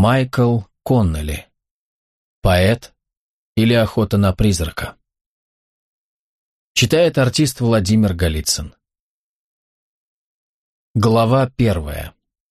Майкл Коннелли. Поэт или охота на призрака. Читает артист Владимир Голицын. Глава 1.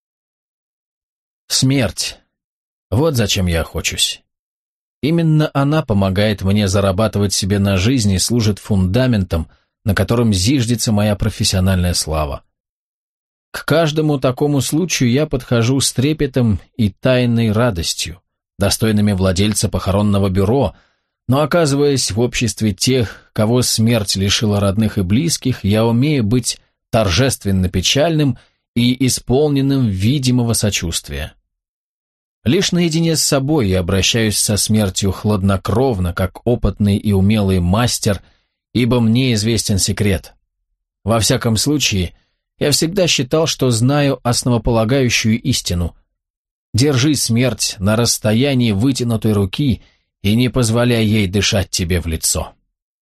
Смерть. Вот зачем я охочусь. Именно она помогает мне зарабатывать себе на жизнь и служит фундаментом, на котором зиждется моя профессиональная слава. К каждому такому случаю я подхожу с трепетом и тайной радостью, достойными владельца похоронного бюро, но оказываясь в обществе тех, кого смерть лишила родных и близких, я умею быть торжественно печальным и исполненным видимого сочувствия. Лишь наедине с собой я обращаюсь со смертью хладнокровно, как опытный и умелый мастер, ибо мне известен секрет. Во всяком случае, я всегда считал, что знаю основополагающую истину. Держи смерть на расстоянии вытянутой руки и не позволяй ей дышать тебе в лицо.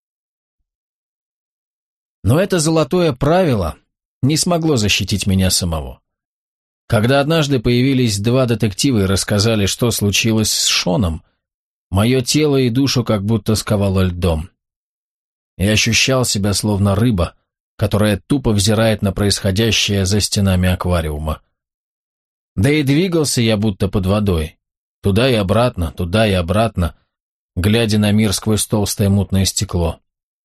Но это золотое правило не смогло защитить меня самого. Когда однажды появились два детектива и рассказали, что случилось с Шоном, мое тело и душу как будто сковало льдом. Я ощущал себя словно рыба, которая тупо взирает на происходящее за стенами аквариума. Да и двигался я будто под водой, туда и обратно, глядя на мир сквозь толстое мутное стекло.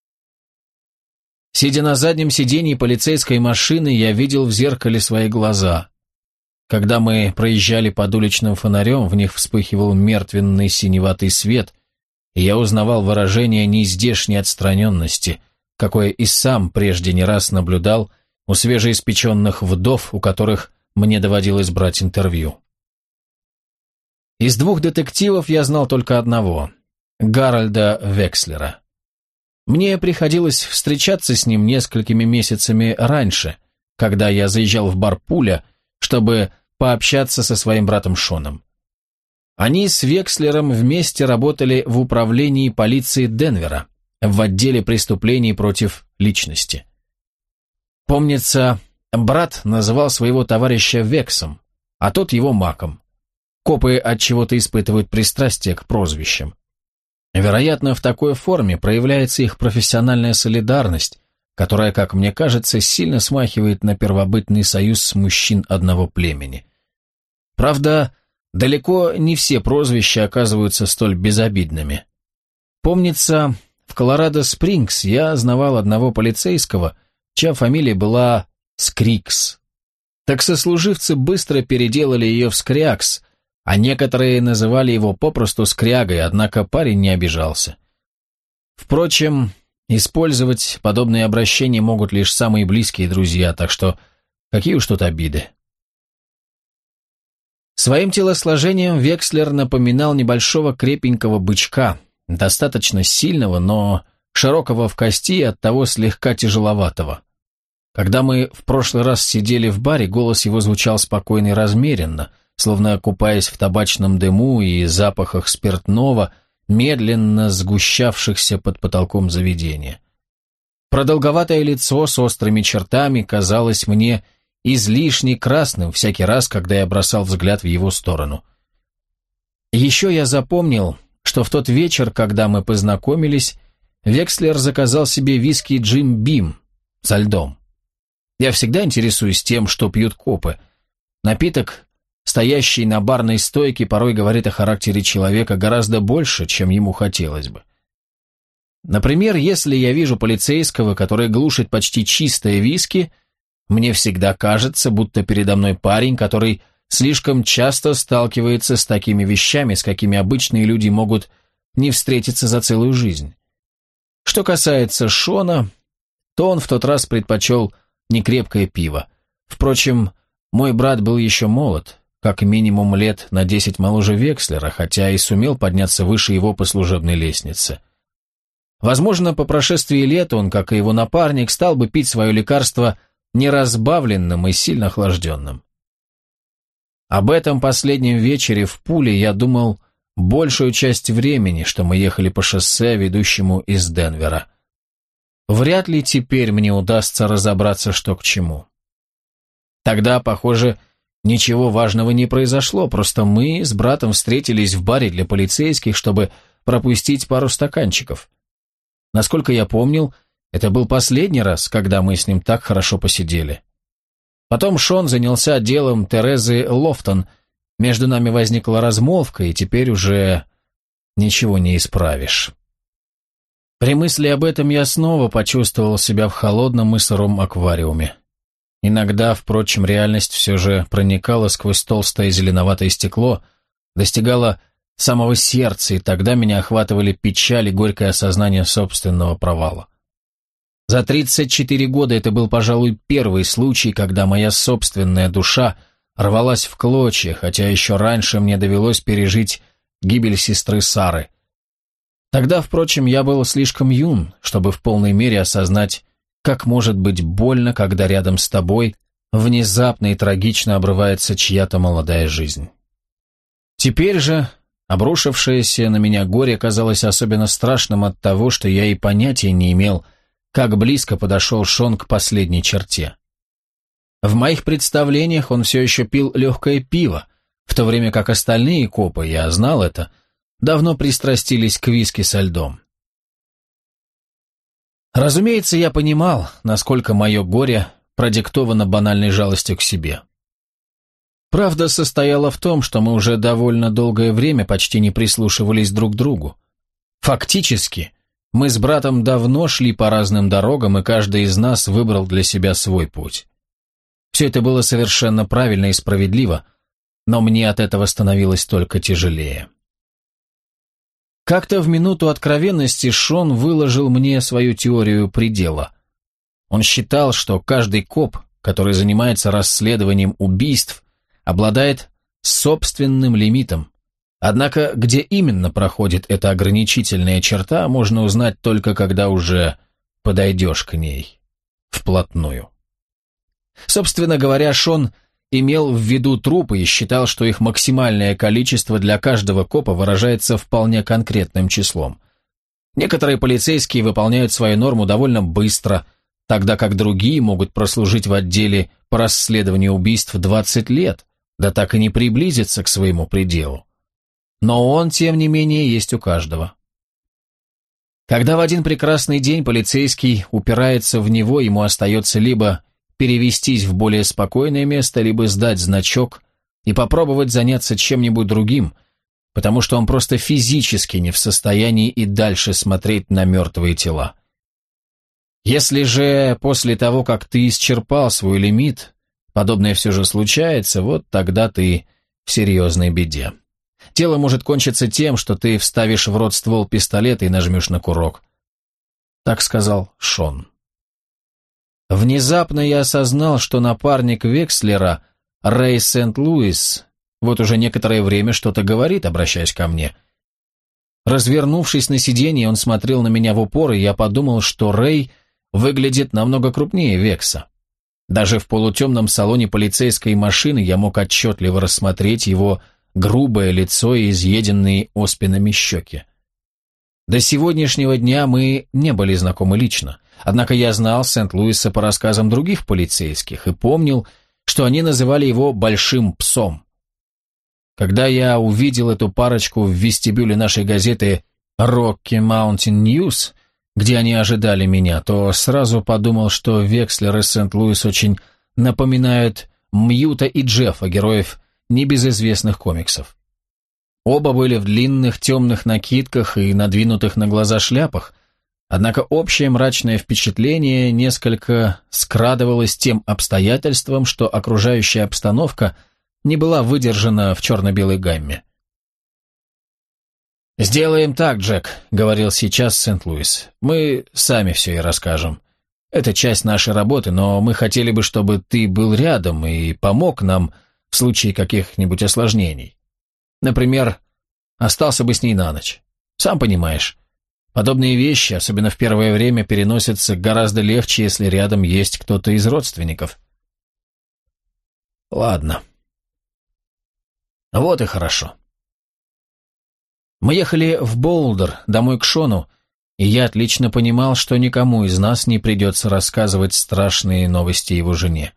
Сидя на заднем сиденье полицейской машины, я видел в зеркале свои глаза. Когда мы проезжали под уличным фонарем, в них вспыхивал мертвенный синеватый свет, и я узнавал выражение нездешней отстраненности, какое и сам прежде не раз наблюдал у свежеиспеченных вдов, у которых мне доводилось брать интервью. Из двух детективов я знал только одного – Гарольда Векслера. Мне приходилось встречаться с ним несколькими месяцами раньше, когда я заезжал в бар «Пуля», чтобы пообщаться со своим братом Шоном. Они с Векслером вместе работали в управлении полиции Денвера, в отделе преступлений против личности. Помнится, брат называл своего товарища Вексом, а тот его Маком. Копы от чего-то испытывают пристрастие к прозвищам. Вероятно, в такой форме проявляется их профессиональная солидарность, которая, как мне кажется, сильно смахивает на первобытный союз мужчин одного племени. Правда, далеко не все прозвища оказываются столь безобидными. Помнится, в Колорадо-Спрингс я знавал одного полицейского, чья фамилия была Скрикс. Так сослуживцы быстро переделали ее в Скрякс, а некоторые называли его попросту Скрягой, однако парень не обижался. Впрочем, использовать подобные обращения могут лишь самые близкие друзья, так что какие уж тут обиды. Своим телосложением Векслер напоминал небольшого крепенького бычка, достаточно сильного, но широкого в кости и оттого слегка тяжеловатого. Когда мы в прошлый раз сидели в баре, голос его звучал спокойно и размеренно, словно купаясь в табачном дыму и запахах спиртного, медленно сгущавшихся под потолком заведения. Продолговатое лицо с острыми чертами казалось мне излишне красным всякий раз, когда я бросал взгляд в его сторону. Еще я запомнил, что в тот вечер, когда мы познакомились, Векслер заказал себе виски Джим Бим со льдом. Я всегда интересуюсь тем, что пьют копы. Напиток, стоящий на барной стойке, порой говорит о характере человека гораздо больше, чем ему хотелось бы. Например, если я вижу полицейского, который глушит почти чистое виски, мне всегда кажется, будто передо мной парень, который слишком часто сталкивается с такими вещами, с какими обычные люди могут не встретиться за целую жизнь. Что касается Шона, то он в тот раз предпочел некрепкое пиво. Впрочем, мой брат был еще молод, как минимум лет на 10 моложе Векслера, хотя и сумел подняться выше его по служебной лестнице. Возможно, по прошествии лет он, как и его напарник, стал бы пить свое лекарство неразбавленным и сильно охлажденным. Об этом последнем вечере в Пуле я думал большую часть времени, что мы ехали по шоссе, ведущему из Денвера. Вряд ли теперь мне удастся разобраться, что к чему. Тогда, похоже, Ничего важного не произошло, просто мы с братом встретились в баре для полицейских, чтобы пропустить пару стаканчиков. Насколько я помнил, это был последний раз, когда мы с ним так хорошо посидели. Потом Шон занялся делом Терезы Лофтон. Между нами возникла размолвка, и теперь уже ничего не исправишь. При мысли об этом я снова почувствовал себя в холодном и сыром аквариуме. Иногда, впрочем, реальность все же проникала сквозь толстое зеленоватое стекло, достигала самого сердца, и тогда меня охватывали печаль и горькое осознание собственного провала. За 34 года это был, пожалуй, первый случай, когда моя собственная душа рвалась в клочья, хотя еще раньше мне довелось пережить гибель сестры Сары. Тогда, впрочем, я был слишком юн, чтобы в полной мере осознать, как может быть больно, когда рядом с тобой внезапно и трагично обрывается чья-то молодая жизнь. Теперь же обрушившееся на меня горе казалось особенно страшным от того, что я и понятия не имел, как близко подошел Шон к последней черте. В моих представлениях он все еще пил легкое пиво, в то время как остальные копы, я знал это, давно пристрастились к виски со льдом. Разумеется, я понимал, насколько мое горе продиктовано банальной жалостью к себе. Правда состояла в том, что мы уже довольно долгое время почти не прислушивались друг к другу. Фактически, мы с братом давно шли по разным дорогам, и каждый из нас выбрал для себя свой путь. Все это было совершенно правильно и справедливо, но мне от этого становилось только тяжелее. Как-то в минуту откровенности Шон выложил мне свою теорию предела. Он считал, что каждый коп, который занимается расследованием убийств, обладает собственным лимитом. Однако, где именно проходит эта ограничительная черта, можно узнать только когда уже подойдешь к ней вплотную. Собственно говоря, Шон имел в виду трупы и считал, что их максимальное количество для каждого копа выражается вполне конкретным числом. Некоторые полицейские выполняют свою норму довольно быстро, тогда как другие могут прослужить в отделе по расследованию убийств 20 лет, да так и не приблизиться к своему пределу. Но он, тем не менее, есть у каждого. Когда в один прекрасный день полицейский упирается в него, ему остается либо перевестись в более спокойное место, либо сдать значок и попробовать заняться чем-нибудь другим, потому что он просто физически не в состоянии и дальше смотреть на мертвые тела. Если же после того, как ты исчерпал свой лимит, подобное все же случается, вот тогда ты в серьезной беде. Дело может кончиться тем, что ты вставишь в рот ствол пистолета и нажмешь на курок. Так сказал Шон. Внезапно я осознал, что напарник Векслера, Рэй Сент-Луис, вот уже некоторое время что-то говорит, обращаясь ко мне. Развернувшись на сиденье, он смотрел на меня в упор, и я подумал, что Рэй выглядит намного крупнее Векса. Даже в полутемном салоне полицейской машины я мог отчетливо рассмотреть его грубое лицо и изъеденные оспинами щеки. До сегодняшнего дня мы не были знакомы лично, однако я знал Сент-Луиса по рассказам других полицейских и помнил, что они называли его «большим псом». Когда я увидел эту парочку в вестибюле нашей газеты «Rocky Mountain News», где они ожидали меня, то сразу подумал, что Векслер и Сент-Луис очень напоминают Мьюта и Джеффа, героев небезызвестных комиксов. Оба были в длинных темных накидках и надвинутых на глаза шляпах, однако общее мрачное впечатление несколько скрадывалось тем обстоятельством, что окружающая обстановка не была выдержана в черно-белой гамме. «Сделаем так, Джек», — говорил сейчас Сент-Луис. «Мы сами все и расскажем. Это часть нашей работы, но мы хотели бы, чтобы ты был рядом и помог нам в случае каких-нибудь осложнений. Например, остался бы с ней на ночь. Сам понимаешь, подобные вещи, особенно в первое время, переносятся гораздо легче, если рядом есть кто-то из родственников». «Ладно. Вот и хорошо». Мы ехали в Боулдер, домой к Шону, и я отлично понимал, что никому из нас не придется рассказывать страшные новости его жене.